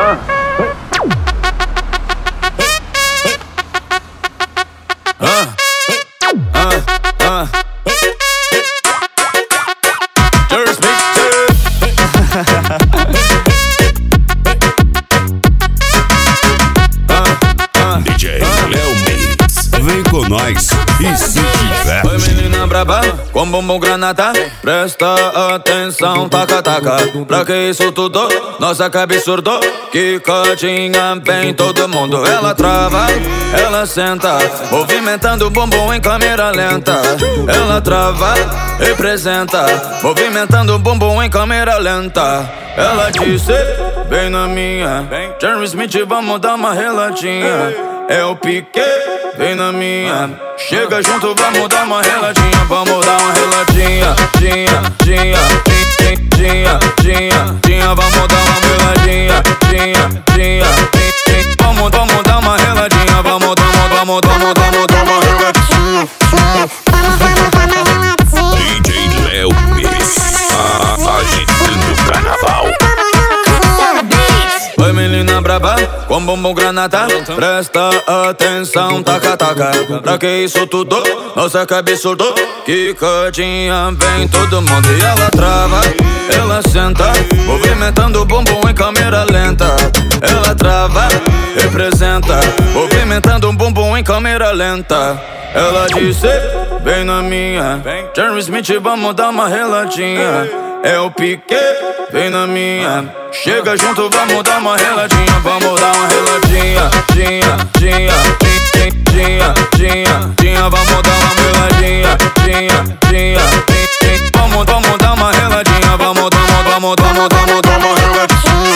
DJ Léo Mix, vem com nós e se diverte. Oi menina braba, com bumbum granata, presta atenção, taca taca. Pra que isso tudo? Nossa, que absurdo. Quicadinha bem todo mundo. Ela trava, ela senta, movimentando o bumbum em câmera lenta. Ela trava, representa, movimentando o bumbum em câmera lenta. Ela disse, vem na minha, Jerry Smith, vamos dar uma reladinha. É o Piquet, vem na minha. Chega junto, vamos dar uma reladinha. Vamos dar uma reladinha. Vamos dar uma reladinha. Vamos dar uma reladinha. Vamos dar uma reladinha. DJ Léo Mix, agitando o carnaval. Oi menina braba, com bumbum granata, presta atenção, taca taca. Pra que isso tudo? Nossa, que absurdo. Quicadinha vem todo mundo. E ela trava, ela senta, movimentando o bumbum em câmera lenta. Ela trava, representa, movimentando o bumbum em câmera lenta. Ela disse, vem na minha, Jerry Smith, vamos dar uma reladinha. É o Piquet, vem na minha. Chega junto, vamos dar uma reladinha. Vamos dar uma reladinha. Vamos dar uma reladinha. Vamos dar uma reladinha. Vamos dar uma reladinha.